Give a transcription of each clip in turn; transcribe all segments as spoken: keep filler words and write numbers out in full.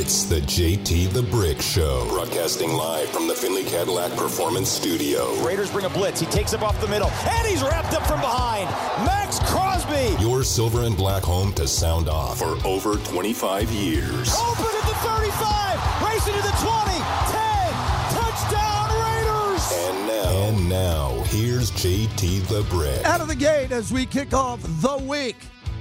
It's the J T the Brick Show, broadcasting live from the Finley Cadillac Performance Studio. Raiders bring a blitz. He takes it off the middle, and he's wrapped up from behind. Max Crosby. Your silver and black home to sound off for over twenty-five years. Open at the thirty-five, racing to the twenty, ten, touchdown Raiders. And now, and now, here's J T the Brick. Out of the gate as we kick off the week.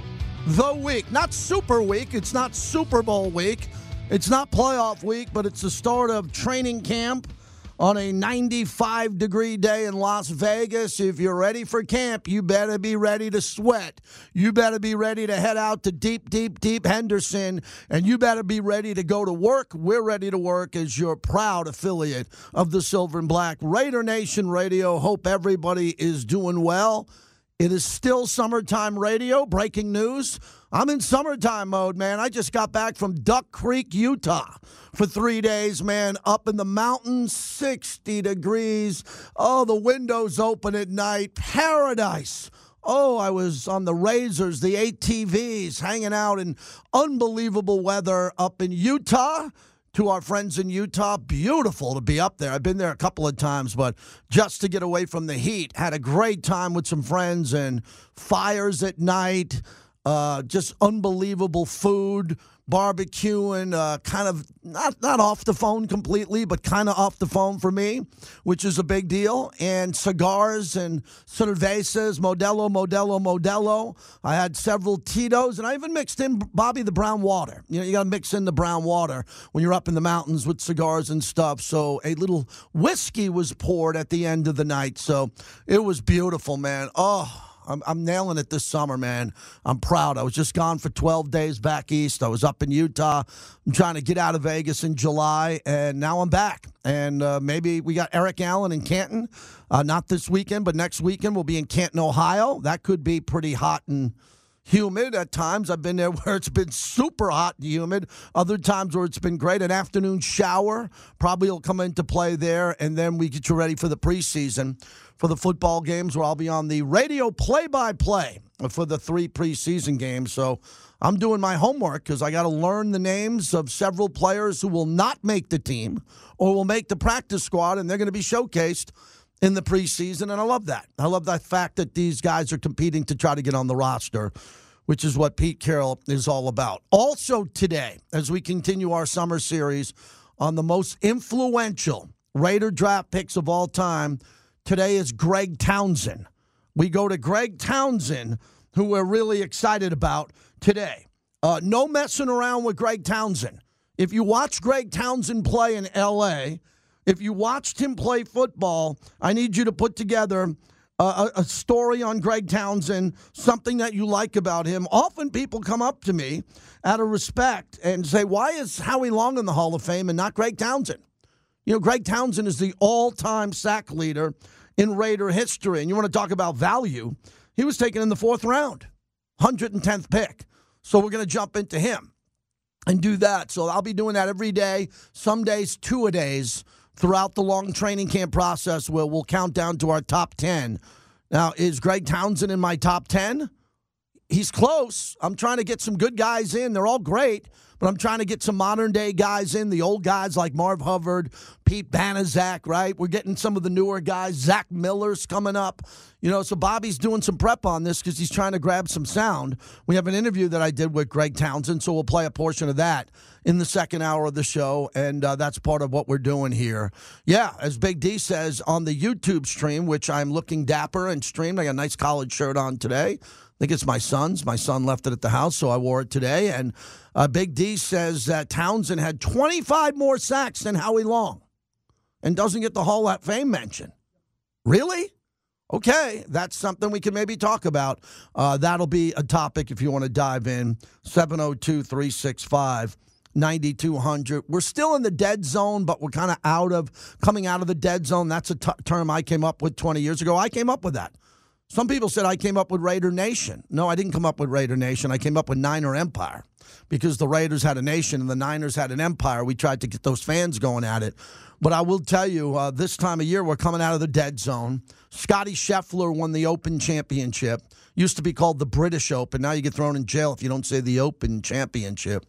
The week. Not super week. It's not Super Bowl week. It's not playoff week, but it's the start of training camp on a ninety-five degree day in Las Vegas. If you're ready for camp, you better be ready to sweat. You better be ready to head out to deep, deep, deep Henderson, and you better be ready to go to work. We're ready to work as your proud affiliate of the Silver and Black Raider Nation Radio. Hope everybody is doing well. It is still summertime radio. Breaking news. I'm in summertime mode, man. I just got back from Duck Creek, Utah for three days, man. Up in the mountains, sixty degrees. Oh, the windows open at night. Paradise. Oh, I was on the Razors, the A T Vs, hanging out in unbelievable weather up in Utah. To our friends in Utah, beautiful to be up there. I've been there a couple of times, but just to get away from the heat. Had a great time with some friends and fires at night. Uh, just unbelievable food, barbecuing, uh, kind of not, not off the phone completely, but kind of off the phone for me, which is a big deal. And cigars and cervezas, Modelo, Modelo, Modelo. I had several Tito's, and I even mixed in Bobby the brown water. You know, you got to mix in the brown water when you're up in the mountains with cigars and stuff. So a little whiskey was poured at the end of the night. So it was beautiful, man. Oh, I'm, I'm nailing it this summer, man. I'm proud. I was just gone for twelve days back east. I was up in Utah. I'm trying to get out of Vegas in July, and now I'm back. And uh, maybe we got Eric Allen in Canton. Uh, not this weekend, but next weekend we'll be in Canton, Ohio. That could be pretty hot and humid at times. I've been there where it's been super hot and humid. Other times where it's been great. An afternoon shower probably will come into play there, and then we get you ready for the preseason for the football games, where I'll be on the radio play-by-play for the three preseason games. So I'm doing my homework because I got to learn the names of several players who will not make the team or will make the practice squad, and they're going to be showcased in the preseason, and I love that. I love the fact that these guys are competing to try to get on the roster, which is what Pete Carroll is all about. Also today, as we continue our summer series on the most influential Raider draft picks of all time, today is Greg Townsend. We go to Greg Townsend, who we're really excited about today. Uh, no messing around with Greg Townsend. If you watch Greg Townsend play in L A, if you watched him play football, I need you to put together a, a story on Greg Townsend, something that you like about him. Often people come up to me out of respect and say, why is Howie Long in the Hall of Fame and not Greg Townsend? You know, Greg Townsend is the all-time sack leader in Raider history. And you want to talk about value, he was taken in the fourth round, one hundred tenth pick. So we're going to jump into him and do that. So I'll be doing that every day, some days two-a-days, throughout the long training camp process, where we'll count down to our top ten. Now, is Greg Townsend in my top ten? He's close. I'm trying to get some good guys in. They're all great, but I'm trying to get some modern-day guys in, the old guys like Marv Hubbard, Pete Banaszak, right? We're getting some of the newer guys. Zach Miller's coming up. You know, so Bobby's doing some prep on this because he's trying to grab some sound. We have an interview that I did with Greg Townsend, so we'll play a portion of that in the second hour of the show, and uh, that's part of what we're doing here. Yeah, as Big D says, on the YouTube stream, which I'm looking dapper and streamed. I got a nice college shirt on today. I think it's my son's. My son left it at the house, so I wore it today. And uh, Big D says that Townsend had twenty-five more sacks than Howie Long and doesn't get the Hall of Fame mention. Really? Okay, that's something we can maybe talk about. Uh, that'll be a topic if you want to dive in. seven oh two, three six five, nine two hundred. We're still in the dead zone, but we're kind of out of, coming out of the dead zone. That's a t- term I came up with twenty years ago. I came up with that. Some people said I came up with Raider Nation. No, I didn't come up with Raider Nation. I came up with Niner Empire because the Raiders had a nation and the Niners had an empire. We tried to get those fans going at it. But I will tell you, uh, this time of year, we're coming out of the dead zone. Scotty Scheffler won the Open Championship. Used to be called the British Open. Now you get thrown in jail if you don't say the Open Championship.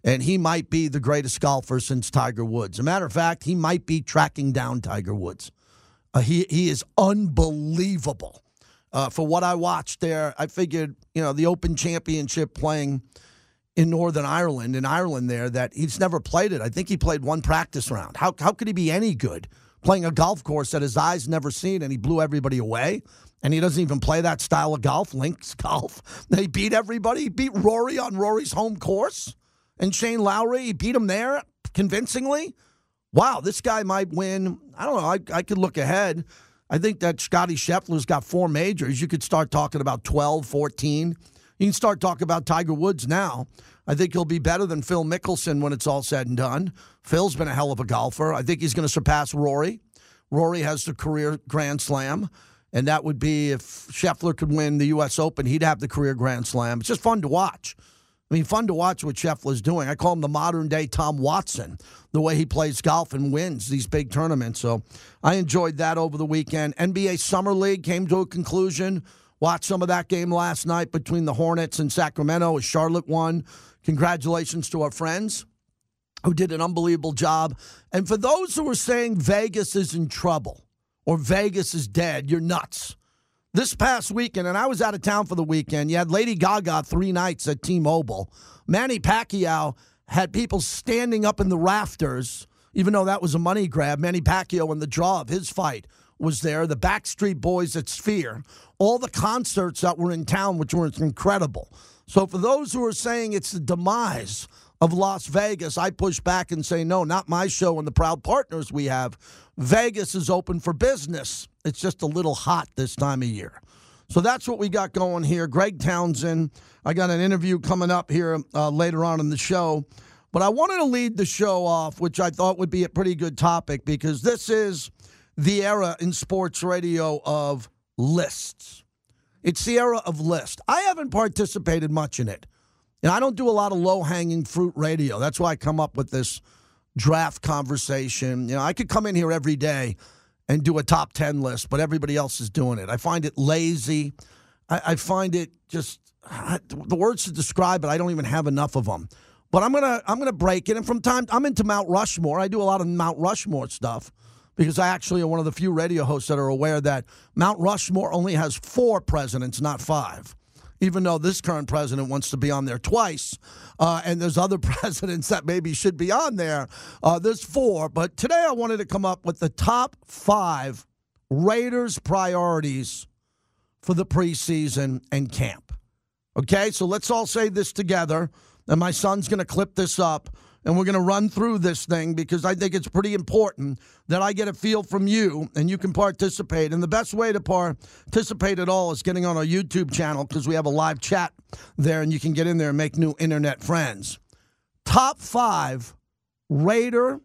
And he might be the greatest golfer since Tiger Woods. As a matter of fact, he might be tracking down Tiger Woods. Uh, he he is unbelievable. Uh, for what I watched there, I figured, you know, the Open Championship playing in Northern Ireland, in Ireland there, that he's never played it. I think he played one practice round. How how could he be any good playing a golf course that his eyes never seen, and he blew everybody away? And he doesn't even play that style of golf, links golf. They beat everybody. He beat Rory on Rory's home course. And Shane Lowry, he beat him there convincingly. Wow, this guy might win. I don't know. I, I could look ahead. I think that Scottie Scheffler's got four majors. You could start talking about twelve, fourteen. You can start talking about Tiger Woods now. I think he'll be better than Phil Mickelson when it's all said and done. Phil's been a hell of a golfer. I think he's going to surpass Rory. Rory has the career Grand Slam. And that would be if Scheffler could win the U S Open, he'd have the career Grand Slam. It's just fun to watch. I mean, fun to watch what Scheffler's doing. I call him the modern-day Tom Watson, the way he plays golf and wins these big tournaments. So I enjoyed that over the weekend. N B A Summer League came to a conclusion. Watched some of that game last night between the Hornets and Sacramento as Charlotte won. Congratulations to our friends who did an unbelievable job. And for those who are saying Vegas is in trouble or Vegas is dead, you're nuts. This past weekend, and I was out of town for the weekend, you had Lady Gaga three nights at T-Mobile. Manny Pacquiao had people standing up in the rafters, even though that was a money grab. Manny Pacquiao in the draw of his fight was there. The Backstreet Boys at Sphere. All the concerts that were in town, which were incredible. So for those who are saying it's the demise of Las Vegas, I push back and say, no, not my show and the proud partners we have. Vegas is open for business. It's just a little hot this time of year. So that's what we got going here. Greg Townsend, I got an interview coming up here uh, later on in the show. But I wanted to lead the show off, which I thought would be a pretty good topic, because this is the era in sports radio of lists. It's the era of list. I haven't participated much in it. And I don't do a lot of low-hanging fruit radio. That's why I come up with this draft conversation. You know, I could come in here every day and do a top ten list, but everybody else is doing it. I find it lazy. I, I find it just I, the words to describe it. I don't even have enough of them. But I'm gonna I'm gonna break it. And from time I'm into Mount Rushmore. I do a lot of Mount Rushmore stuff because I actually am one of the few radio hosts that are aware that Mount Rushmore only has four presidents, not five. Even though this current president wants to be on there twice, uh, and there's other presidents that maybe should be on there. Uh, there's four, but today I wanted to come up with the top five Raiders priorities for the preseason and camp. Okay, so let's all say this together, and my son's going to clip this up, and we're going to run through this thing because I think it's pretty important that I get a feel from you and you can participate. And the best way to participate at all is getting on our YouTube channel because we have a live chat there and you can get in there and make new internet friends. Top five Raider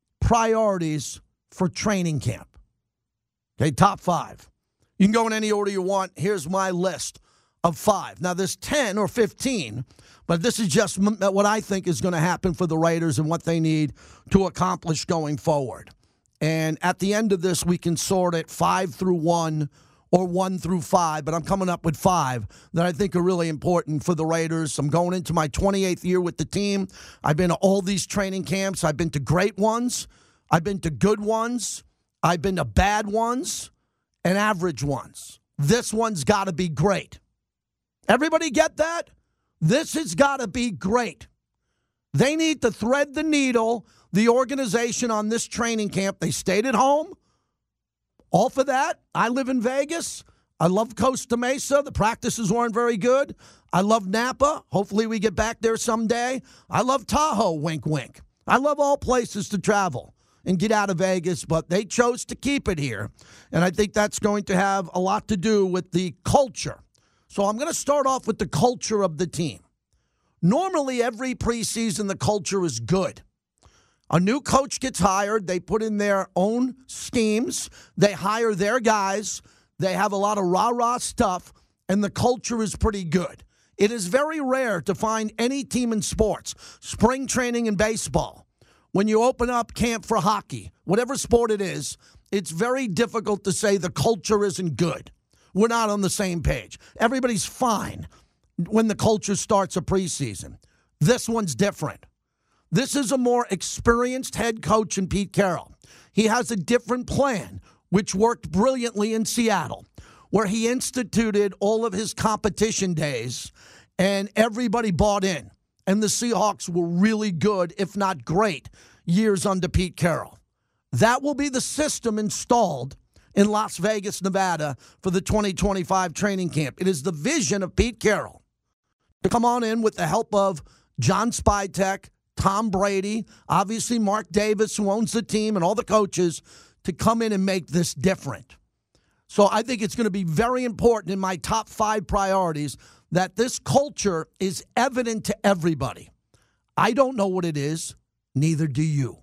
priorities for training camp. Okay, top five. You can go in any order you want. Here's my list of five. Now, there's ten or fifteen, but this is just what I think is going to happen for the Raiders and what they need to accomplish going forward. And at the end of this, we can sort it five through one or one through five, but I'm coming up with five that I think are really important for the Raiders. I'm going into my twenty-eighth year with the team. I've been to all these training camps. I've been to great ones. I've been to good ones. I've been to bad ones and average ones. This one's got to be great. Everybody get that? This has got to be great. They need to thread the needle, the organization on this training camp. They stayed at home. All for that. I live in Vegas. I love Costa Mesa. The practices weren't very good. I love Napa. Hopefully we get back there someday. I love Tahoe, wink, wink. I love all places to travel and get out of Vegas, but they chose to keep it here. And I think that's going to have a lot to do with the culture. So I'm going to start off with the culture of the team. Normally, every preseason, the culture is good. A new coach gets hired. They put in their own schemes. They hire their guys. They have a lot of rah-rah stuff, and the culture is pretty good. It is very rare to find any team in sports, spring training in baseball, when you open up camp for hockey, whatever sport it is, it's very difficult to say the culture isn't good. We're not on the same page. Everybody's fine when the culture starts a preseason. This one's different. This is a more experienced head coach in Pete Carroll. He has a different plan, which worked brilliantly in Seattle, where he instituted all of his competition days, and everybody bought in. And the Seahawks were really good, if not great, years under Pete Carroll. That will be the system installed in Las Vegas, Nevada for the twenty twenty-five training camp. It is the vision of Pete Carroll to come on in with the help of John Spytek, Tom Brady, obviously Mark Davis, who owns the team, and all the coaches, to come in and make this different. So I think it's going to be very important in my top five priorities that this culture is evident to everybody. I don't know what it is. Neither do you.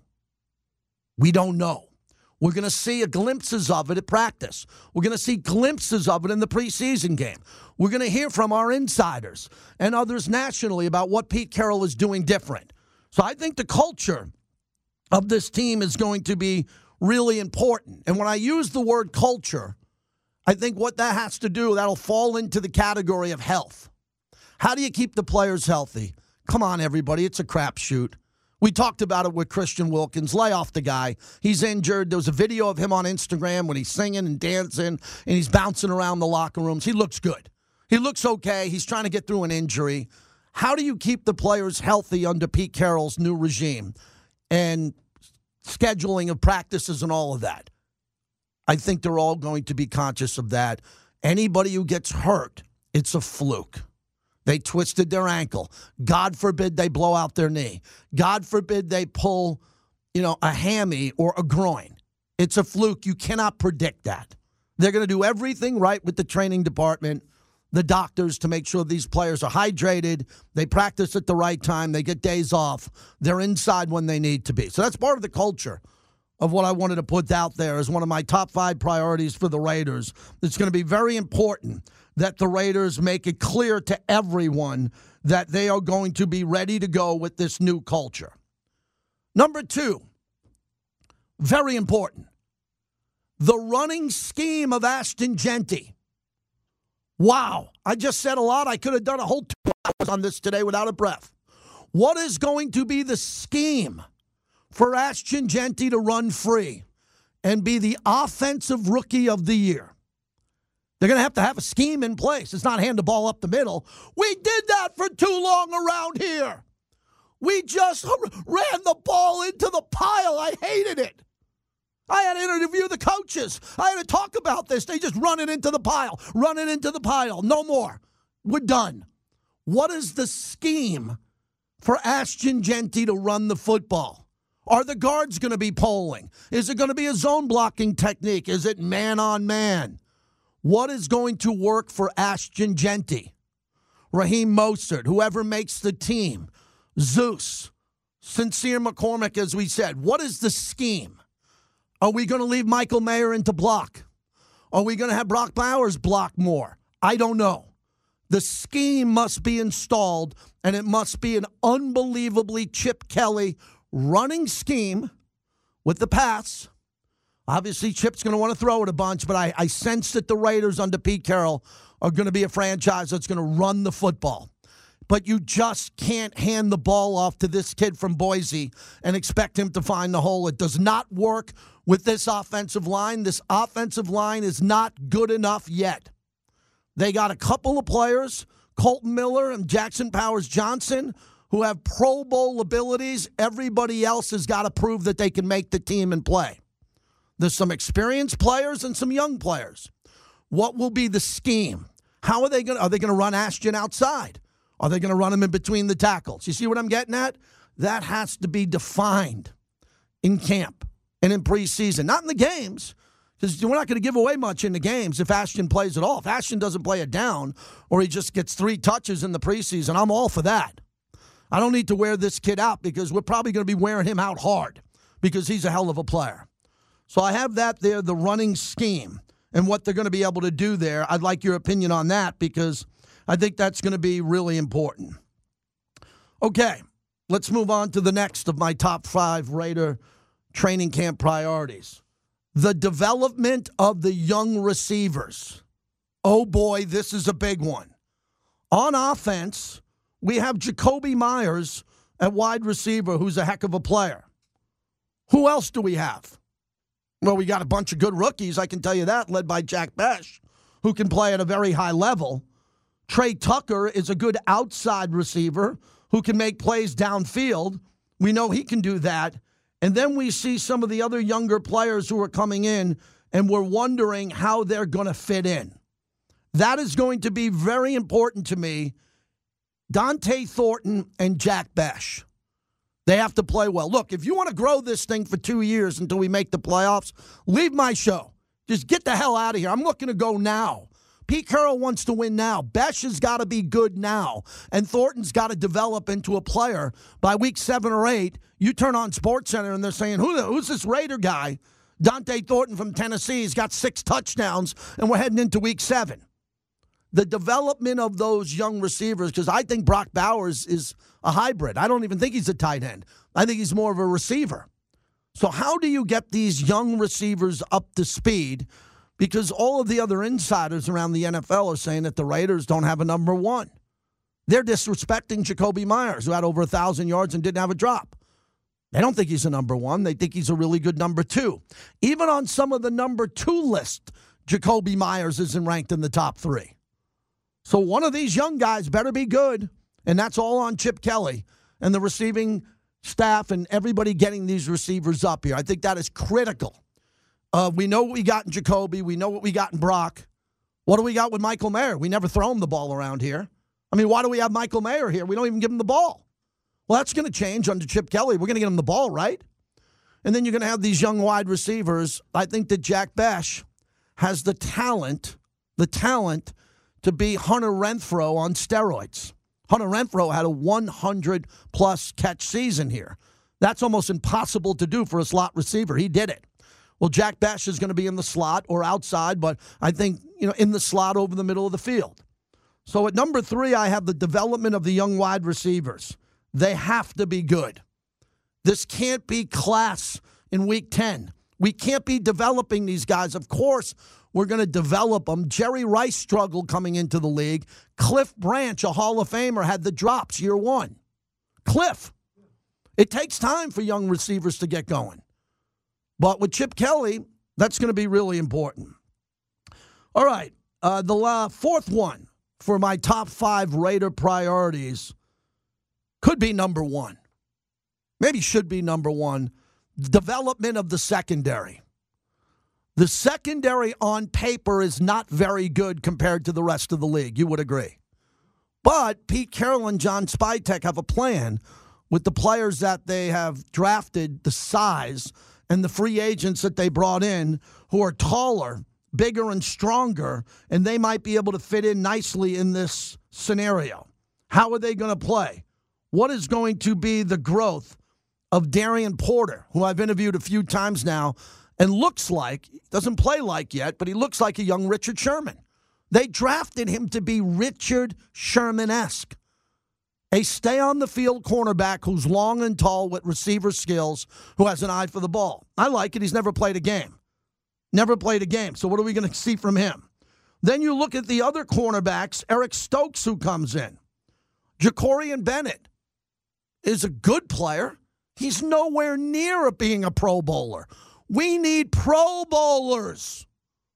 We don't know. We're going to see glimpses of it at practice. We're going to see glimpses of it in the preseason game. We're going to hear from our insiders and others nationally about what Pete Carroll is doing different. So I think the culture of this team is going to be really important. And when I use the word culture, I think what that has to do, that'll fall into the category of health. How do you keep the players healthy? Come on, everybody. It's a crapshoot. We talked about it with Christian Wilkins. Lay off the guy. He's injured. There was a video of him on Instagram when he's singing and dancing, and he's bouncing around the locker rooms. He looks good. He looks okay. He's trying to get through an injury. How do you keep the players healthy under Pete Carroll's new regime and scheduling of practices and all of that? I think they're all going to be conscious of that. Anybody who gets hurt, it's a fluke. They twisted their ankle. God forbid they blow out their knee. God forbid they pull, you know, a hammy or a groin. It's a fluke. You cannot predict that. They're going to do everything right with the training department, the doctors, to make sure these players are hydrated, they practice at the right time, they get days off, they're inside when they need to be. So that's part of the culture of what I wanted to put out there as one of my top five priorities for the Raiders. It's going to be very important that the Raiders make it clear to everyone that they are going to be ready to go with this new culture. Number two, very important, the running scheme of Ashton Jeanty. Wow, I just said a lot. I could have done a whole two hours on this today without a breath. What is going to be the scheme for Ashton Jeanty to run free and be the offensive rookie of the year? They're going to have to have a scheme in place. It's not hand the ball up the middle. We did that for too long around here. We just ran the ball into the pile. I hated it. I had to interview the coaches. I had to talk about this. They just run it into the pile, run it into the pile. No more. We're done. What is the scheme for Ashton Jeanty to run the football? Are the guards going to be polling? Is it going to be a zone blocking technique? Is it man on man? What is going to work for Ashton Jeanty? Raheem Mostert, whoever makes the team, Zeus, Sincere McCormick, as we said. What is the scheme? Are we going to leave Michael Mayer into block? Are we going to have Brock Bowers block more? I don't know. The scheme must be installed, and it must be an unbelievably Chip Kelly running scheme with the pass. Obviously, Chip's going to want to throw it a bunch, but I, I sense that the Raiders under Pete Carroll are going to be a franchise that's going to run the football. But you just can't hand the ball off to this kid from Boise and expect him to find the hole. It does not work with this offensive line. This offensive line is not good enough yet. They got a couple of players, Colton Miller and Jackson Powers Johnson, who have Pro Bowl abilities. Everybody else has got to prove that they can make the team and play. There's some experienced players and some young players. What will be the scheme? How are they going to, are they going to run Ashton outside? Are they going to run him in between the tackles? You see what I'm getting at? That has to be defined in camp and in preseason. Not in the games, because we're not going to give away much in the games if Ashton plays at all. If Ashton doesn't play it down or he just gets three touches in the preseason, I'm all for that. I don't need to wear this kid out because we're probably going to be wearing him out hard because he's a hell of a player. So I have that there, the running scheme, and what they're going to be able to do there. I'd like your opinion on that because I think that's going to be really important. Okay, let's move on to the next of my top five Raider training camp priorities. The development of the young receivers. Oh boy, this is a big one. On offense, we have Jacoby Myers, at wide receiver who's a heck of a player. Who else do we have? Well, we got a bunch of good rookies, I can tell you that, led by Jack Bech, who can play at a very high level. Trey Tucker is a good outside receiver who can make plays downfield. We know he can do that. And then we see some of the other younger players who are coming in, and we're wondering how they're going to fit in. That is going to be very important to me. Dante Thornton and Jack Bech. They have to play well. Look, if you want to grow this thing for two years until we make the playoffs, leave my show. Just get the hell out of here. I'm looking to go now. Pete Carroll wants to win now. Bech has got to be good now. And Thornton's got to develop into a player by week seven or eight. You turn on SportsCenter and they're saying, Who, who's this Raider guy? Dante Thornton from Tennessee. He's got six touchdowns, and we're heading into week seven. The development of those young receivers, because I think Brock Bowers is a hybrid. I don't even think he's a tight end. I think he's more of a receiver. So how do you get these young receivers up to speed? Because all of the other insiders around the N F L are saying that the Raiders don't have a number one. They're disrespecting Jakobi Meyers, who had over one thousand yards and didn't have a drop. They don't think he's a number one. They think he's a really good number two. Even on some of the number two list, Jakobi Meyers isn't ranked in the top three. So one of these young guys better be good, and that's all on Chip Kelly and the receiving staff and everybody getting these receivers up here. I think that is critical. Uh, we know what we got in Jakobi. We know what we got in Brock. What do we got with Michael Mayer? We never throw him the ball around here. I mean, why do we have Michael Mayer here? We don't even give him the ball. Well, that's going to change under Chip Kelly. We're going to get him the ball, right? And then you're going to have these young wide receivers. I think that Jack Bech has the talent, the talent to be Hunter Renfrow on steroids. Hunter Renfrow had a one hundred plus catch season here. That's almost impossible to do for a slot receiver. He did it. Well, Jack Bech is going to be in the slot or outside, but I think, you know, in the slot over the middle of the field. So at number three, I have the development of the young wide receivers. They have to be good. This can't be class in week ten. We can't be developing these guys. Of course, we're going to develop them. Jerry Rice struggled coming into the league. Cliff Branch, a Hall of Famer, had the drops year one. Cliff. It takes time for young receivers to get going. But with Chip Kelly, that's going to be really important. All right, uh, the uh, fourth one for my top five Raider priorities could be number one. Maybe should be number one. Development of the secondary. The secondary on paper is not very good compared to the rest of the league. You would agree. But Pete Carroll and John Spytek have a plan with the players that they have drafted, the size, and the free agents that they brought in who are taller, bigger, and stronger, and they might be able to fit in nicely in this scenario. How are they going to play? What is going to be the growth of Darian Porter, who I've interviewed a few times now, and looks like, doesn't play like yet, but he looks like a young Richard Sherman. They drafted him to be Richard Sherman-esque. A stay-on-the-field cornerback who's long and tall with receiver skills, who has an eye for the ball. I like it. He's never played a game. Never played a game. So what are we going to see from him? Then you look at the other cornerbacks, Eric Stokes, who comes in. Jacorian Bennett is a good player. He's nowhere near being a Pro Bowler. We need Pro Bowlers.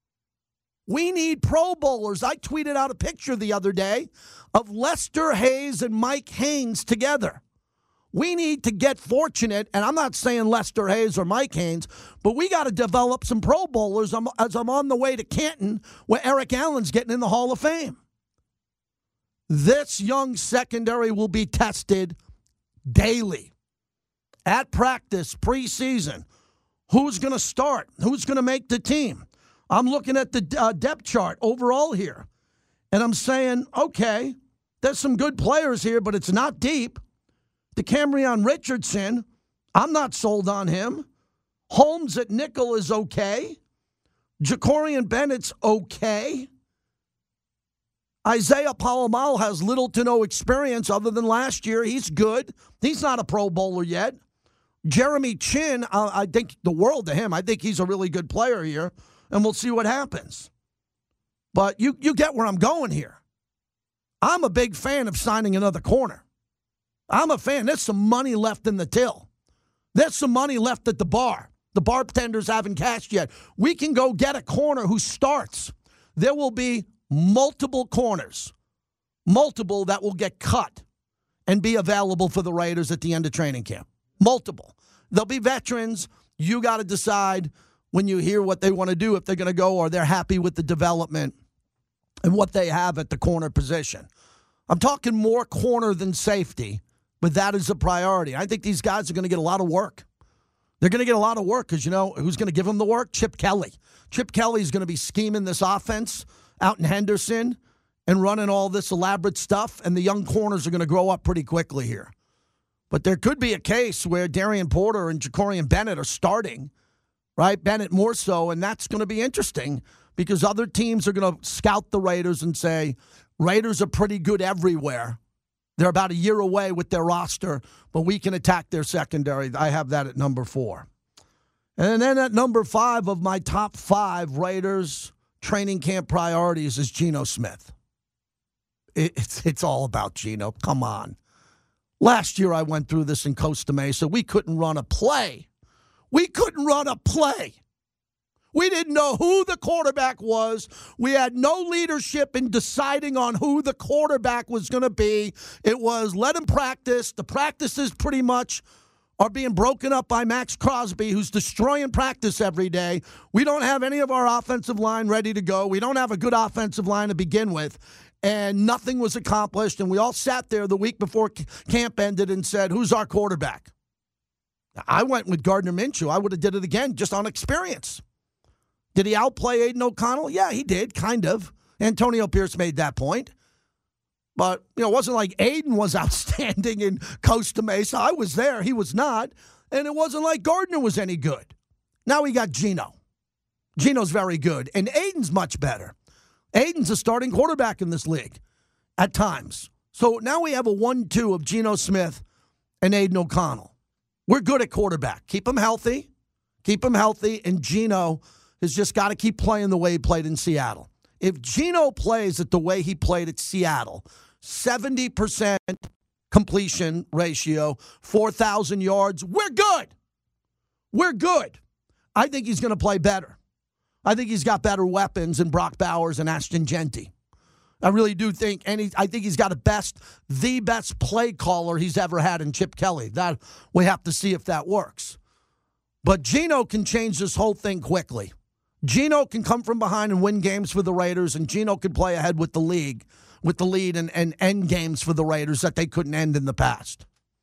We need Pro Bowlers. I tweeted out a picture the other day of Lester Hayes and Mike Haynes together. We need to get fortunate, and I'm not saying Lester Hayes or Mike Haynes, but we got to develop some Pro Bowlers as I'm on the way to Canton, where Eric Allen's getting in the Hall of Fame. This young secondary will be tested daily, at practice, preseason. Who's going to start? Who's going to make the team? I'm looking at the uh, depth chart overall here, and I'm saying, okay, there's some good players here, but it's not deep. DeCamerion Richardson, I'm not sold on him. Holmes at nickel is okay. Jacorian Bennett's okay. Isaiah Palomalu has little to no experience other than last year. He's good. He's not a Pro Bowler yet. Jeremy Chin, uh, I think the world to him. I think he's a really good player here, and we'll see what happens. But you, you get where I'm going here. I'm a big fan of signing another corner. I'm a fan. There's some money left in the till. There's some money left at the bar. The bartenders haven't cashed yet. We can go get a corner who starts. There will be multiple corners, multiple that will get cut and be available for the Raiders at the end of training camp. Multiple. They'll be veterans. You got to decide when you hear what they want to do, if they're going to go or they're happy with the development and what they have at the corner position. I'm talking more corner than safety, but that is a priority. I think these guys are going to get a lot of work. They're going to get a lot of work because, you know, who's going to give them the work? Chip Kelly. Chip Kelly is going to be scheming this offense out in Henderson and running all this elaborate stuff, and the young corners are going to grow up pretty quickly here. But there could be a case where Darian Porter and Jacorian Bennett are starting, right? Bennett more so, and that's going to be interesting because other teams are going to scout the Raiders and say, Raiders are pretty good everywhere. They're about a year away with their roster, but we can attack their secondary. I have that at number four. And then at number five of my top five Raiders training camp priorities is Geno Smith. It's, it's all about Geno. Come on. Last year I went through this in Costa Mesa. We couldn't run a play. We couldn't run a play. We didn't know who the quarterback was. We had no leadership in deciding on who the quarterback was going to be. It was let him practice. The practices pretty much are being broken up by Max Crosby, who's destroying practice every day. We don't have any of our offensive line ready to go. We don't have a good offensive line to begin with. And nothing was accomplished. And we all sat there the week before camp ended and said, who's our quarterback? I went with Gardner Minshew. I would have did it again just on experience. Did he outplay Aiden O'Connell? Yeah, he did, kind of. Antonio Pierce made that point. But, you know, it wasn't like Aiden was outstanding in Costa Mesa. I was there. He was not. And it wasn't like Gardner was any good. Now we got Geno. Geno's very good. And Aiden's much better. Aiden's a starting quarterback in this league at times. So now we have a one two of Geno Smith and Aiden O'Connell. We're good at quarterback. Keep him healthy. Keep him healthy. And Geno has just got to keep playing the way he played in Seattle. If Geno plays at the way he played at Seattle, seventy percent completion ratio, four thousand yards, we're good. We're good. I think he's going to play better. I think he's got better weapons than Brock Bowers and Ashton Genty. I really do think, and he, I think he's got a best, the best play caller he's ever had in Chip Kelly. That we have to see if that works. But Geno can change this whole thing quickly. Geno can come from behind and win games for the Raiders, and Geno can play ahead with the league, with the lead and, and end games for the Raiders that they couldn't end in the past.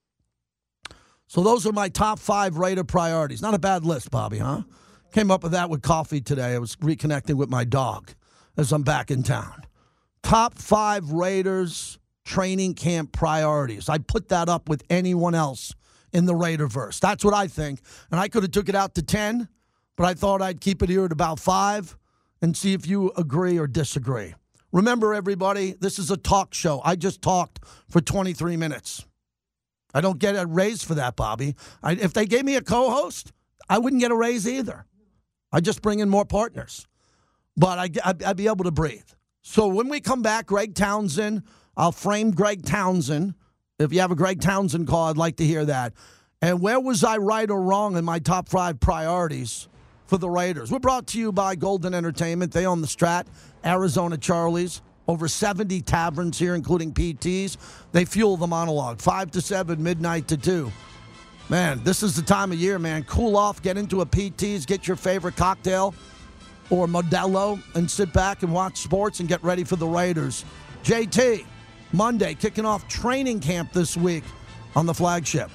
So those are my top five Raider priorities. Not a bad list, Bobby, huh? Came up with that with coffee today. I was reconnecting with my dog as I'm back in town. Top five Raiders training camp priorities. I put that up with anyone else in the Raiderverse. That's what I think. And I could have took it out to ten, but I thought I'd keep it here at about five and see if you agree or disagree. Remember, everybody, this is a talk show. I just talked for twenty-three minutes. I don't get a raise for that, Bobby. I, if they gave me a co-host, I wouldn't get a raise either. I just bring in more partners. But I, I'd, I'd be able to breathe. So when we come back, Greg Townsend, I'll frame Greg Townsend. If you have a Greg Townsend call, I'd like to hear that. And where was I right or wrong in my top five priorities for the Raiders? We're brought to you by Golden Entertainment. They own the Strat, Arizona Charlie's, over seventy taverns here, including P Ts. They fuel the monologue, five to seven, midnight to two. Man, this is the time of year, man. Cool off, get into a P T's, get your favorite cocktail or Modelo, and sit back and watch sports and get ready for the Raiders. J T, Monday, kicking off training camp this week on the flagship.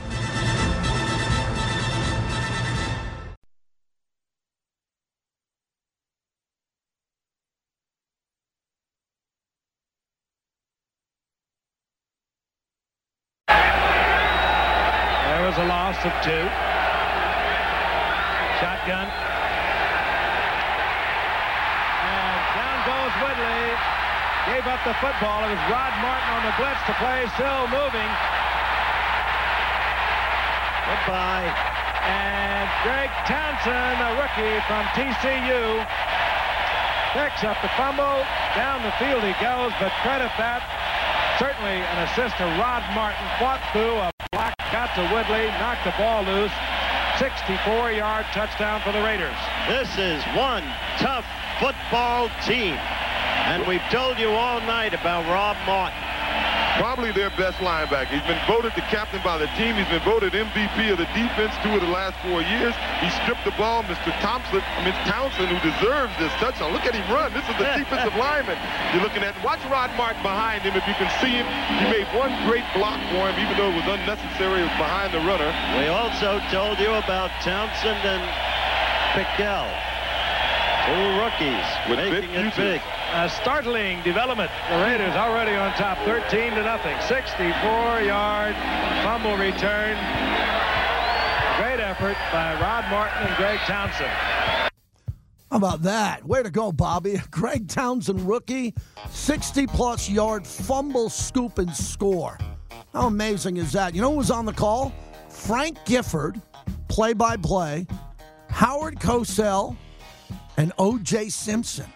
A loss of two. Shotgun. And down goes Whitley. Gave up the football. It was Rod Martin on the blitz to play. Still moving. Goodbye. And Greg Townsend, a rookie from T C U, picks up the fumble. Down the field he goes, but credit that Certainly an assist to Rod Martin. Fought through a block, got to Woodley, knocked the ball loose. sixty-four-yard touchdown for the Raiders. This is one tough football team. And we've told you all night about Rob Martin. Probably their best linebacker. He's been voted the captain by the team. He's been voted M V P of the defense two of the last four years. He stripped the ball. Mister Thompson, I mean Townsend, who deserves this touchdown. Look at him run. This is the defensive lineman you're looking at. Watch Rod Martin behind him. If you can see him, he made one great block for him, even though it was unnecessary. It was behind the runner. We also told you about Townsend and Pickell. Two rookies With making big it big. A startling development. The Raiders already on top, thirteen to nothing. sixty-four-yard fumble return. Great effort by Rod Martin and Greg Townsend. How about that? Way to go, Bobby. Greg Townsend, rookie, sixty-plus yard fumble, scoop, and score. How amazing is that? You know who was on the call? Frank Gifford, play-by-play, Howard Cosell, and O J Simpson.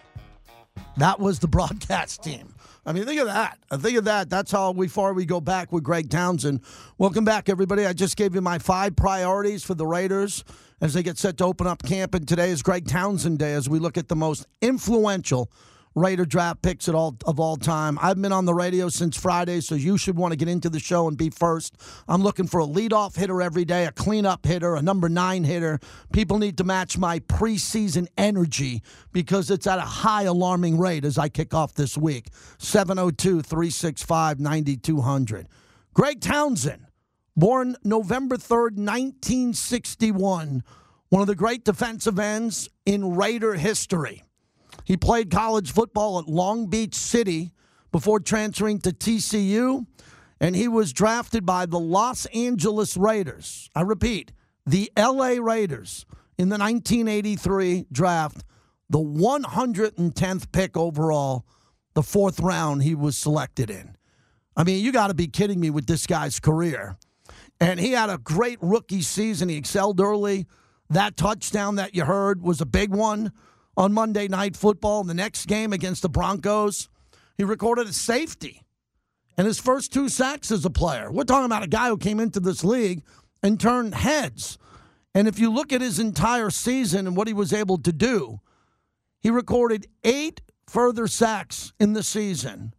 That was the broadcast team. I mean, think of that. Think of that. That's how we far we go back with Greg Townsend. Welcome back, everybody. I just gave you my five priorities for the Raiders as they get set to open up camp. And today is Greg Townsend Day as we look at the most influential Raider draft picks at all of all time. I've been on the radio since Friday, so you should want to get into the show and be first. I'm looking for a leadoff hitter every day, a cleanup hitter, a number nine hitter. People need to match my preseason energy because it's at a high alarming rate as I kick off this week. seven oh two, three six five, nine two hundred. Greg Townsend, born November third, nineteen sixty-one, one of the great defensive ends in Raider history. He played college football at Long Beach City before transferring to T C U, and he was drafted by the Los Angeles Raiders. I repeat, the L A Raiders in the nineteen eighty-three draft, the one hundred tenth pick overall, the fourth round he was selected in. I mean, you got to be kidding me with this guy's career. And he had a great rookie season. He excelled early. That touchdown that you heard was a big one on Monday Night Football. In the next game against the Broncos, he recorded a safety and his first two sacks as a player. We're talking about a guy who came into this league and turned heads. And if you look at his entire season and what he was able to do, he recorded eight further sacks in the season,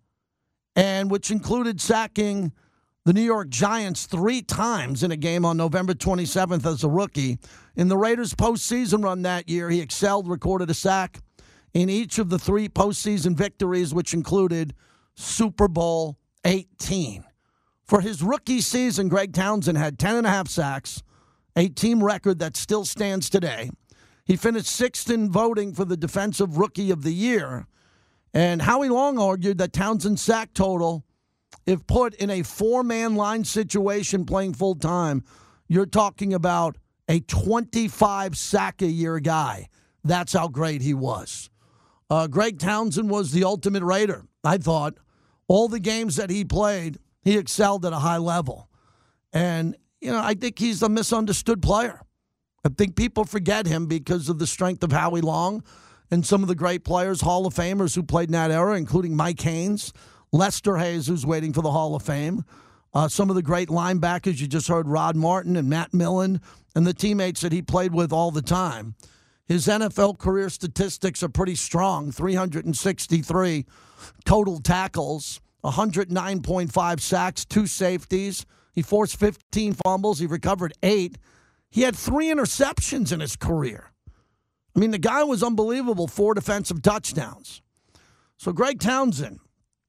and which included sacking the New York Giants three times in a game on November twenty-seventh as a rookie. In the Raiders' postseason run that year, he excelled, recorded a sack in each of the three postseason victories, which included Super Bowl eighteen. For his rookie season, Greg Townsend had ten and a half sacks, a team record that still stands today. He finished sixth in voting for the Defensive Rookie of the Year. And Howie Long argued that Townsend's sack total, if put in a four-man line situation playing full-time, you're talking about a twenty-five sack a year guy. That's how great he was. Uh, Greg Townsend was the ultimate Raider, I thought. All the games that he played, he excelled at a high level. And, you know, I think he's a misunderstood player. I think people forget him because of the strength of Howie Long and some of the great players, Hall of Famers who played in that era, including Mike Haynes, Lester Hayes, who's waiting for the Hall of Fame. Uh, some of the great linebackers, you just heard Rod Martin and Matt Millen, and the teammates that he played with all the time. His N F L career statistics are pretty strong, three hundred sixty-three total tackles, one hundred nine point five sacks, two safeties. He forced fifteen fumbles. He recovered eight. He had three interceptions in his career. I mean, the guy was unbelievable, four defensive touchdowns. So Greg Townsend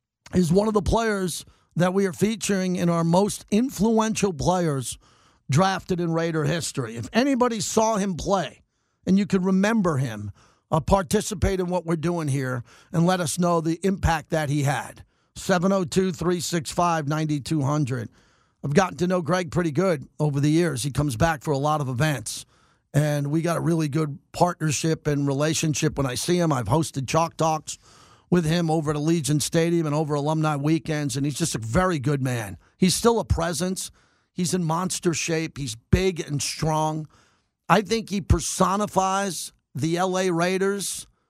is one of the players that we are featuring in our most influential players drafted in Raider history. If anybody saw him play and you could remember him, uh, participate in what we're doing here and let us know the impact that he had. seven oh two, three six five, nine two hundred. I've gotten to know Greg pretty good over the years. He comes back for a lot of events, and we got a really good partnership and relationship when I see him. I've hosted Chalk Talks with him over at Allegiant Stadium and over alumni weekends, and he's just a very good man. He's still a presence. He's in monster shape. He's big and strong. I think he personifies the L A Raiders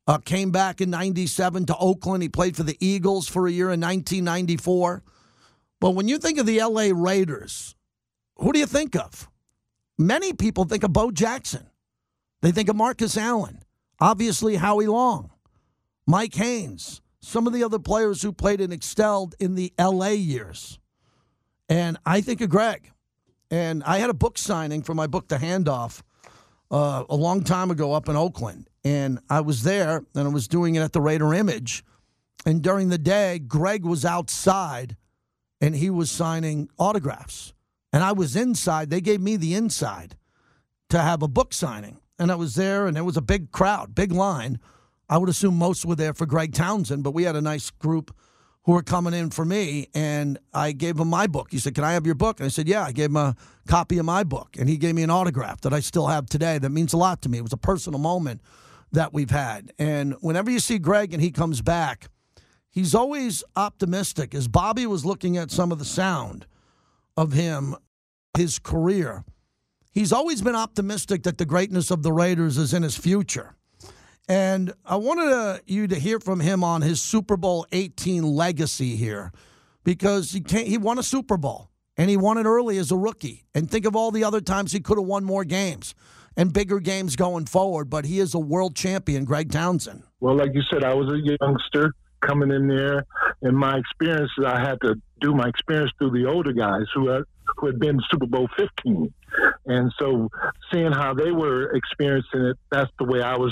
Uh, came back in ninety-seven to Oakland. He played for the Eagles for a year in nineteen ninety-four. But when you think of the L A Raiders, who do you think of? Many people think of Bo Jackson. They think of Marcus Allen. Obviously, Howie Long. Mike Haynes. Some of the other players who played and excelled in the L A years. And I think of Greg. And I had a book signing for my book, The Handoff, uh, a long time ago up in Oakland. And I was there, and I was doing it at the Raider Image. And during the day, Greg was outside, and he was signing autographs. And I was inside. They gave me the inside to have a book signing. And I was there, and there was a big crowd, big line. I would assume most were there for Greg Townsend, but we had a nice group who were coming in for me, and I gave him my book. He said, "Can I have your book?" And I said, "Yeah." I gave him a copy of my book, and he gave me an autograph that I still have today. That means a lot to me. It was a personal moment that we've had. And whenever you see Greg and he comes back, he's always optimistic. As Bobby was looking at some of the sound of him, his career, he's always been optimistic that the greatness of the Raiders is in his future. And I wanted uh, you to hear from him on his Super Bowl eighteen legacy here, because he can't, he won a Super Bowl, and he won it early as a rookie. And think of all the other times he could have won more games and bigger games going forward, but he is a world champion, Greg Townsend. Well, like you said, I was a youngster coming in there. In my experience, I had to do my experience through the older guys who had, who had been Super Bowl fifteen. And so seeing how they were experiencing it, that's the way I was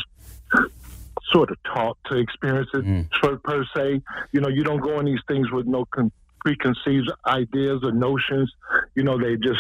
sort of taught to experience it mm. per, per se. You know, you don't go in these things with no con- preconceived ideas or notions. You know, they just,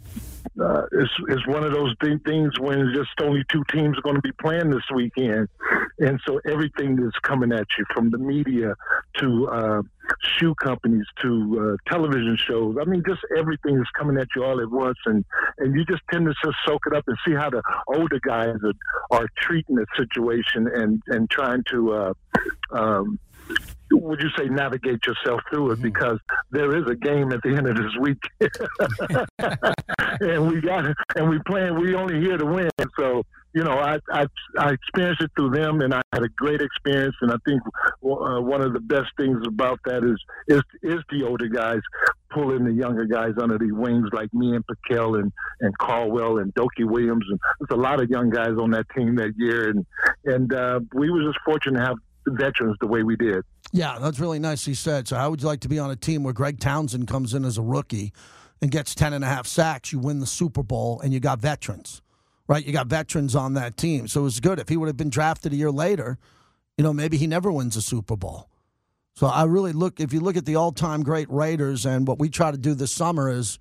uh, it's, it's one of those th- things when just only two teams are going to be playing this weekend. And so everything is coming at you, from the media to uh, shoe companies to uh, television shows. I mean, just everything is coming at you all at once. And, and you just tend to just soak it up and see how the older guys are, are treating the situation and, and trying to, uh, um, would you say, navigate yourself through it, because there is a game at the end of this week. and we got it, and we playing, we only here to win. So, you know, I, I I experienced it through them, and I had a great experience. And I think uh, one of the best things about that is is is the older guys pulling the younger guys under the wings, like me and Pakel and, and Caldwell and Dokie Williams. And there's a lot of young guys on that team that year. And, and uh, we were just fortunate to have veterans the way we did. Yeah, that's really nicely said. So how would you like to be on a team where Greg Townsend comes in as a rookie and gets ten and a half sacks, you win the Super Bowl, and you got veterans, right? You got veterans on that team. So it was good. If he would have been drafted a year later, you know, maybe he never wins a Super Bowl. So I really look, if you look at the all-time great Raiders, and what we try to do this summer is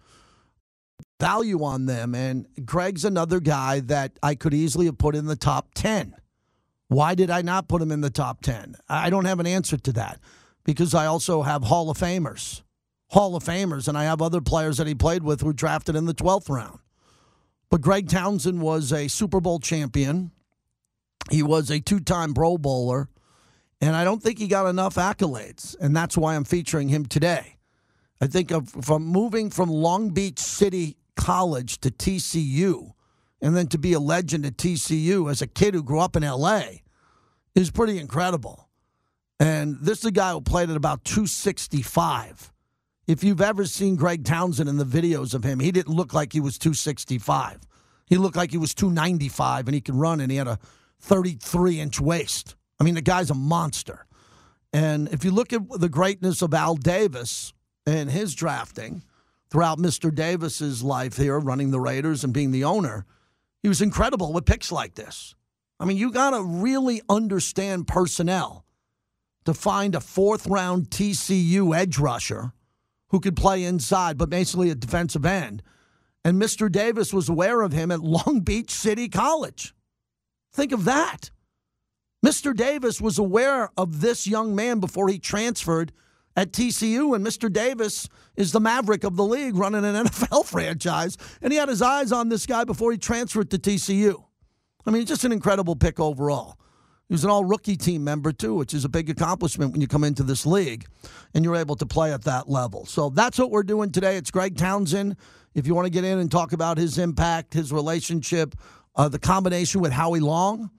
value on them. And Greg's another guy that I could easily have put in the top ten. Why did I not put him in the top ten? I don't have an answer to that, because I also have Hall of Famers. Hall of Famers, and I have other players that he played with who were drafted in the twelfth round. But Greg Townsend was a Super Bowl champion. He was a two-time Pro Bowler, and I don't think he got enough accolades, and that's why I'm featuring him today. I think of from moving from Long Beach City College to T C U, and then to be a legend at T C U as a kid who grew up in L A is pretty incredible. And this is a guy who played at about two sixty-five. If you've ever seen Greg Townsend in the videos of him, he didn't look like he was two sixty-five. He looked like he was two ninety-five, and he could run, and he had a thirty-three inch waist. I mean, the guy's a monster. And if you look at the greatness of Al Davis and his drafting throughout Mister Davis's life here, running the Raiders and being the owner, he was incredible with picks like this. I mean, you got to really understand personnel to find a fourth-round T C U edge rusher who could play inside, but basically a defensive end. And Mister Davis was aware of him at Long Beach City College. Think of that. Mister Davis was aware of this young man before he transferred at T C U, and Mister Davis is the maverick of the league running an N F L franchise, and he had his eyes on this guy before he transferred to T C U. I mean, just an incredible pick overall. He was an all-rookie team member, too, which is a big accomplishment when you come into this league and you're able to play at that level. So that's what we're doing today. It's Greg Townsend. If you want to get in and talk about his impact, his relationship, uh, the combination with Howie Long,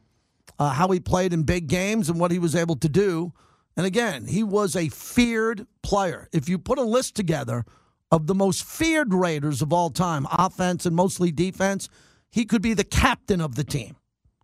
uh, how he played in big games and what he was able to do. And again, he was a feared player. If you put a list together of the most feared Raiders of all time, offense and mostly defense, he could be the captain of the team,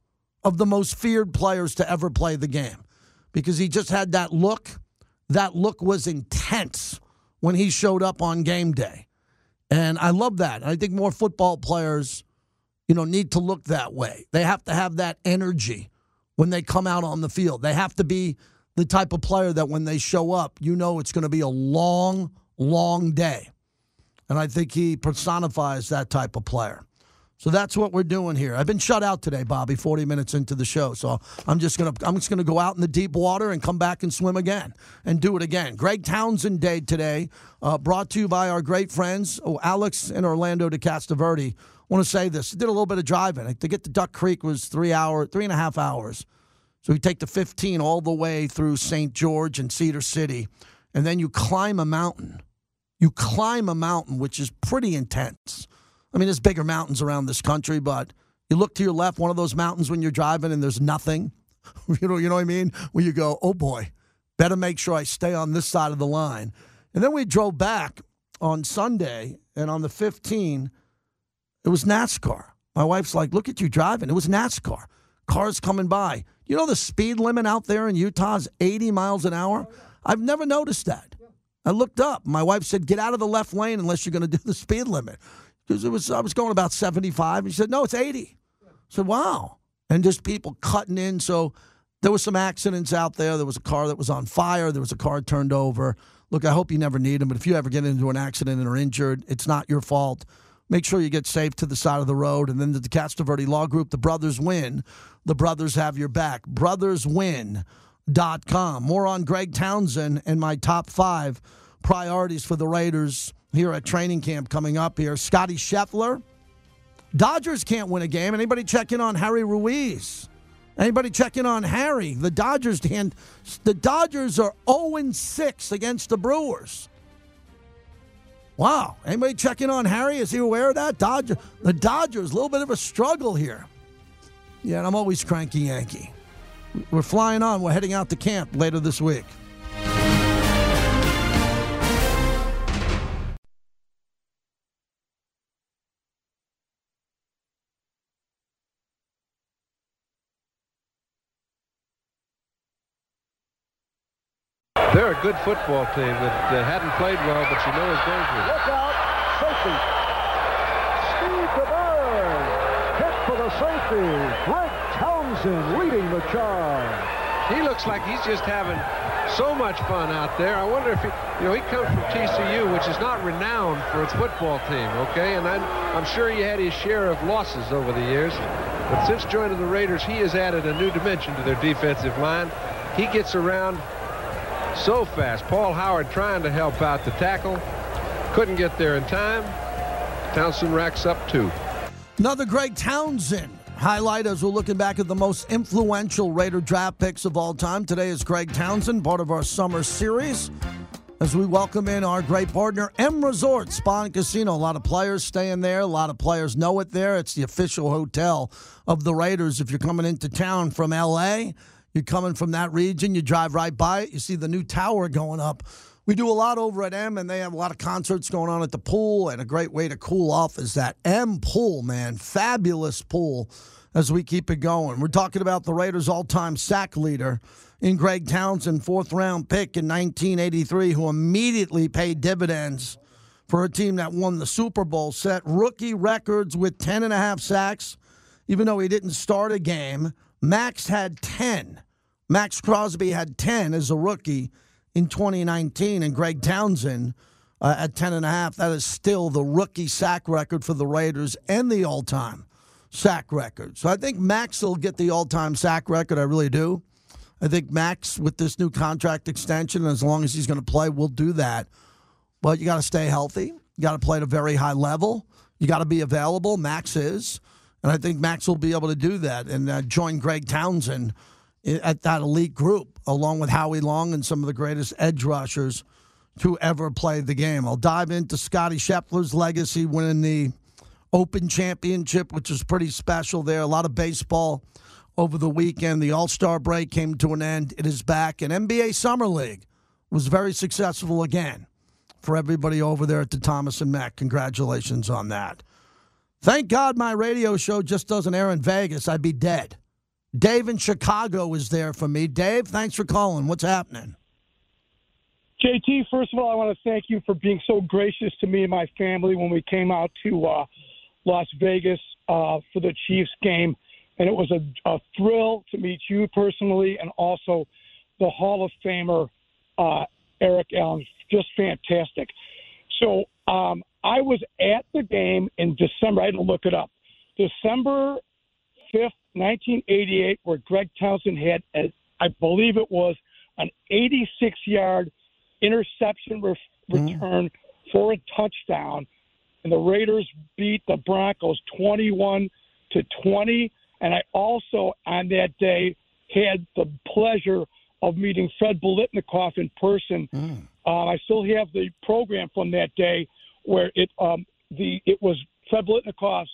of the most feared players to ever play the game, because he just had that look. That look was intense when he showed up on game day. And I love that. I think more football players, you know, need to look that way. They have to have that energy when they come out on the field. They have to be the type of player that when they show up, you know it's going to be a long, long day. And I think he personifies that type of player. So that's what we're doing here. I've been shut out today, Bobby, forty minutes into the show. So I'm just gonna I'm just gonna go out in the deep water and come back and swim again and do it again. Greg Townsend Day today, uh, brought to you by our great friends, oh, Alex and Orlando de Castaverde. I want to say this. I did a little bit of driving. To get to Duck Creek was three hour, three and a half hours. So we take the fifteen all the way through Saint George and Cedar City, and then you climb a mountain. You climb a mountain, which is pretty intense. I mean, there's bigger mountains around this country, but you look to your left, one of those mountains when you're driving and there's nothing. you know, you know what I mean? Where you go, oh boy, better make sure I stay on this side of the line. And then we drove back on Sunday, and on the fifteen, it was NASCAR. My wife's like, look at you driving. It was NASCAR. Cars coming by. You know the speed limit out there in Utah is eighty miles an hour? I've never noticed that. I looked up. My wife said, get out of the left lane unless you're going to do the speed limit. Because it was, I was going about seventy-five. And she said, no, it's eighty. I said, wow. And just people cutting in. So there was some accidents out there. There was a car that was on fire. There was a car turned over. Look, I hope you never need them. But if you ever get into an accident and are injured, it's not your fault. Make sure you get safe to the side of the road. And then the Castaverde Law Group, the brothers win. The brothers have your back. brothers win dot com. More on Greg Townsend and my top five priorities for the Raiders here at training camp coming up here. Scotty Scheffler. Dodgers can't win a game. Anybody checking on Harry Ruiz? Anybody checking on Harry? The Dodgers the Dodgers are oh and six against the Brewers. Wow. Anybody checking on Harry? Is he aware of that? Dodger, the Dodgers, a little bit of a struggle here. Yeah, and I'm always cranky Yankee. We're flying on. We're heading out to camp later this week. They're a good football team that uh, hadn't played well, but you know is dangerous. Look out, safety. Steve DeBerg hit for the safety. Greg Townsend leading the charge. He looks like he's just having so much fun out there. I wonder if he, you know, he comes from T C U, which is not renowned for its football team, okay? And I'm, I'm sure he had his share of losses over the years. But since joining the Raiders, he has added a new dimension to their defensive line. He gets around so fast. Paul Howard trying to help out the tackle. Couldn't get there in time. Townsend racks up two. Another Greg Townsend highlight as we're looking back at the most influential Raider draft picks of all time. Today is Greg Townsend, part of our summer series, as we welcome in our great partner, M Resort Spa and Casino. A lot of players staying there. A lot of players know it there. It's the official hotel of the Raiders. If you're coming into town from L A, you're coming from that region, you drive right by it, you see the new tower going up. We do a lot over at M, and they have a lot of concerts going on at the pool, and a great way to cool off is that M pool, man. Fabulous pool as we keep it going. We're talking about the Raiders' all-time sack leader in Greg Townsend, fourth-round pick in nineteen eighty-three, who immediately paid dividends for a team that won the Super Bowl, set rookie records with ten and a half sacks, even though he didn't start a game. Max had ten. Max Crosby had ten as a rookie in twenty nineteen, and Greg Townsend uh, at ten and a half. That is still the rookie sack record for the Raiders and the all-time sack record. So I think Max will get the all-time sack record. I really do. I think Max, with this new contract extension, as long as he's going to play, will do that. But you got to stay healthy. You got to play at a very high level. You got to be available. Max is. And I think Max will be able to do that and uh, join Greg Townsend at that elite group, along with Howie Long and some of the greatest edge rushers to ever play the game. I'll dive into Scotty Scheffler's legacy, winning the Open Championship, which is pretty special there. A lot of baseball over the weekend. The All-Star break came to an end. It is back. And N B A Summer League was very successful again for everybody over there at the Thomas and Mack. Congratulations on that. Thank God my radio show just doesn't air in Vegas. I'd be dead. Dave in Chicago is there for me. Dave, thanks for calling. What's happening? J T, first of all, I want to thank you for being so gracious to me and my family when we came out to uh, Las Vegas uh, for the Chiefs game. And it was a, a thrill to meet you personally and also the Hall of Famer, uh, Eric Allen. Just fantastic. So um, I was at the game in December. I had to look it up. December fifth, nineteen eighty-eight, where Greg Townsend had, a, I believe it was, an eighty-six-yard interception re- return mm. for a touchdown. And the Raiders beat the Broncos twenty-one to twenty. And I also, on that day, had the pleasure of meeting Fred Biletnikoff in person. Mm. Uh, I still have the program from that day where it um, the it was Fred Biletnikoff's.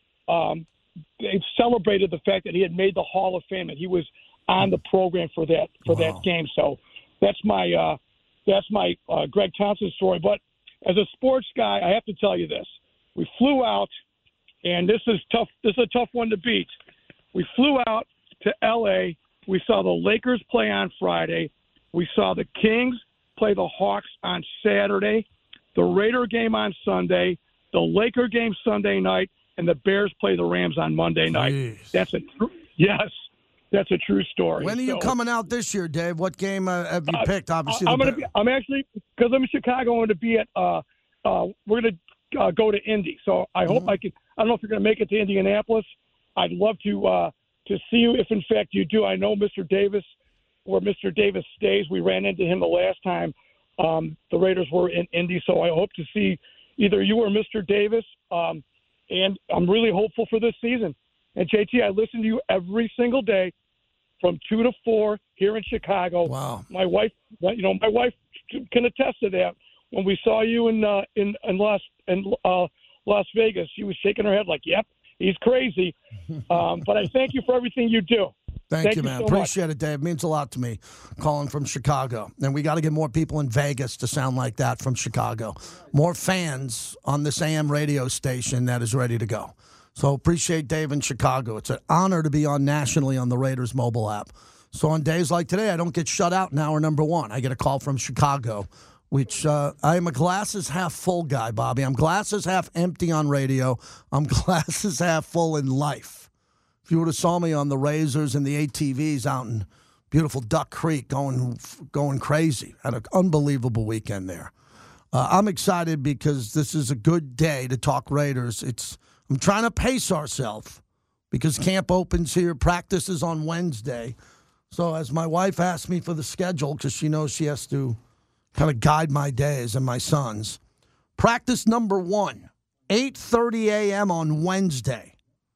Um, they celebrated the fact that he had made the Hall of Fame and he was on the program for that for wow. that game. So that's my uh, that's my uh, Greg Townsend story. But as a sports guy, I have to tell you this: we flew out, and this is tough. This is a tough one to beat. We flew out to L A. We saw the Lakers play on Friday. We saw the Kings play the Hawks on Saturday, the Raider game on Sunday, the Laker game Sunday night, and the Bears play the Rams on Monday night. Jeez. That's a yes, that's a true story. When are you so, coming out this year, Dave? What game uh, have you uh, picked? Obviously, I'm the going to be. I'm actually because I'm in Chicago. I'm going to be at. Uh, uh, we're going to uh, go to Indy. So I hope mm-hmm. I can. I don't know if you're going to make it to Indianapolis. I'd love to uh, to see you if in fact you do. I know Mister Davis, where Mister Davis stays. We ran into him the last time um, the Raiders were in Indy. So I hope to see either you or Mister Davis. Um, And I'm really hopeful for this season. And, J T, I listen to you every single day from two to four here in Chicago. Wow. My wife, you know, my wife can attest to that. When we saw you in uh, in, in Las in uh, Las Vegas, she was shaking her head like, "Yep, he's crazy." Um, but I thank you for everything you do. Thank, thank you, you man. So Appreciate much. it, Dave. It means a lot to me calling from Chicago. And we got to get more people in Vegas to sound like that from Chicago. More fans on this A M radio station that is ready to go. So appreciate Dave in Chicago. It's an honor to be on nationally on the Raiders mobile app. So on days like today, I don't get shut out in hour number one. I get a call from Chicago, which uh, I am a glasses half full guy, Bobby. I'm glasses half empty on radio. I'm glasses half full in life. If you would have saw me on the Razors and the A T Vs out in beautiful Duck Creek going going crazy. Had an unbelievable weekend there. Uh, I'm excited because this is a good day to talk Raiders. It's I'm trying to pace ourselves because camp opens here. Practice is on Wednesday. So as my wife asked me for the schedule because she knows she has to kind of guide my days and my son's. Practice number one, eight thirty a.m. on Wednesday.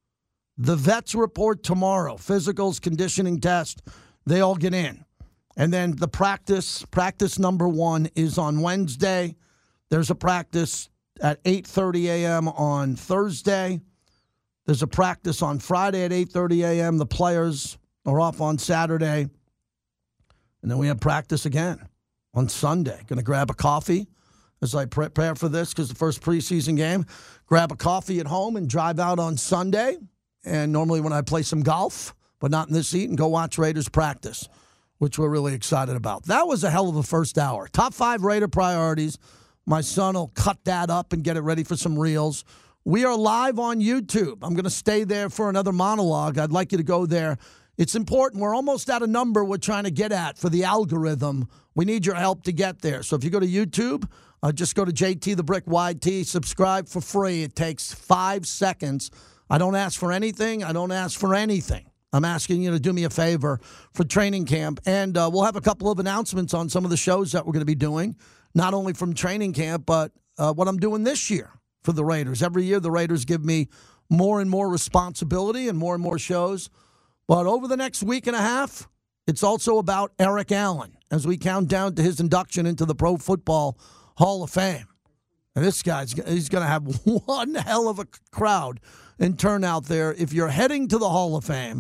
The vets report tomorrow. Physicals, conditioning test, they all get in. And then the practice, practice number one is on Wednesday. There's a practice at eight thirty a.m. on Thursday. There's a practice on Friday at eight thirty a.m. The players are off on Saturday. And then we have practice again on Sunday. Going to grab a coffee as I prepare for this because the first preseason game. Grab a coffee at home and drive out on Sunday. And normally when I play some golf, but not in this heat, and go watch Raiders practice, which we're really excited about. That was a hell of a first hour. Top five Raider priorities. My son will cut that up and get it ready for some reels. We are live on YouTube. I'm going to stay there for another monologue. I'd like you to go there. It's important. We're almost at a number we're trying to get at for the algorithm. We need your help to get there. So if you go to YouTube, uh, just go to J T the Brick Y T. Subscribe for free. It takes five seconds. I don't ask for anything. I don't ask for anything. I'm asking you to do me a favor for training camp. And uh, we'll have a couple of announcements on some of the shows that we're going to be doing, not only from training camp, but uh, what I'm doing this year for the Raiders. Every year the Raiders give me more and more responsibility and more and more shows. But over the next week and a half, it's also about Eric Allen as we count down to his induction into the Pro Football Hall of Fame. And this guy's he's going to have one hell of a crowd and turnout there. If you're heading to the Hall of Fame,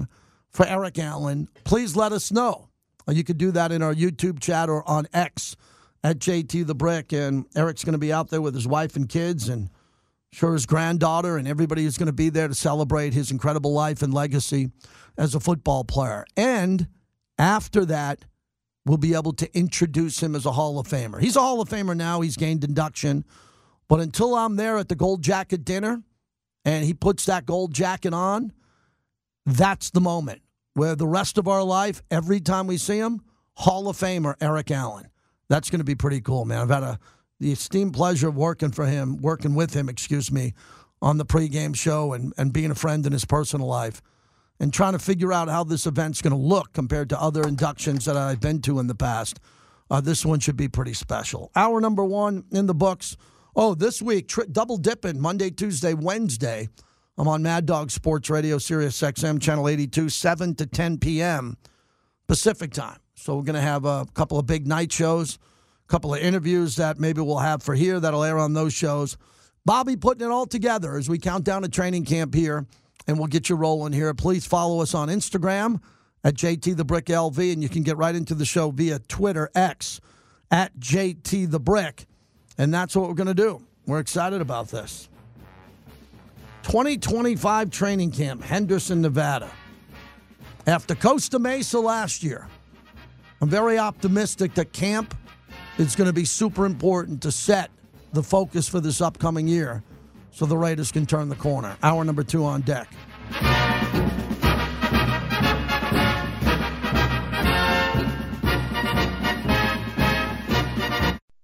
for Eric Allen, please let us know. You could do that in our YouTube chat or on X at J T the Brick. And Eric's going to be out there with his wife and kids and sure his granddaughter and everybody who's going to be there to celebrate his incredible life and legacy as a football player. And after that, we'll be able to introduce him as a Hall of Famer. He's a Hall of Famer now. He's gained induction. But until I'm there at the Gold Jacket dinner and he puts that gold jacket on, that's the moment where the rest of our life, every time we see him, Hall of Famer Eric Allen. That's going to be pretty cool, man. I've had a, the esteemed pleasure of working for him, working with him, excuse me, on the pregame show and, and being a friend in his personal life and trying to figure out how this event's going to look compared to other inductions that I've been to in the past. Uh, this one should be pretty special. Hour number one in the books. Oh, this week, tri- double dipping, Monday, Tuesday, Wednesday. I'm on Mad Dog Sports Radio, Sirius X M, Channel eighty-two, seven to ten p.m. Pacific time. So we're going to have a couple of big night shows, a couple of interviews that maybe we'll have for here that'll air on those shows. Bobby putting it all together as we count down to training camp here, and we'll get you rolling here. Please follow us on Instagram at J T the Brick L V, and you can get right into the show via Twitter X at J T the Brick. And that's what we're going to do. We're excited about this. twenty twenty-five training camp, Henderson, Nevada. After Costa Mesa last year, I'm very optimistic that camp is going to be super important to set the focus for this upcoming year so the Raiders can turn the corner. Hour number two on deck.